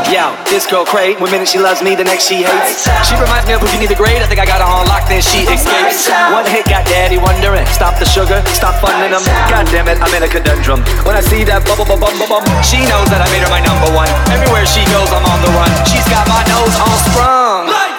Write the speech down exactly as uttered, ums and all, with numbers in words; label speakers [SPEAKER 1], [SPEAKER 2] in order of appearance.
[SPEAKER 1] Yo, this girl cray. One minute she loves me, the next she hates. She reminds me of Houdini the Great. I think I got her on lock, then she escapes. One hit got daddy wondering. Stop the sugar, stop funding them. God damn it, I'm in a conundrum. When I see that bubble bum bum bum, she knows that I made her my number one. Everywhere she goes, I'm on the run. She's got my nose all sprung.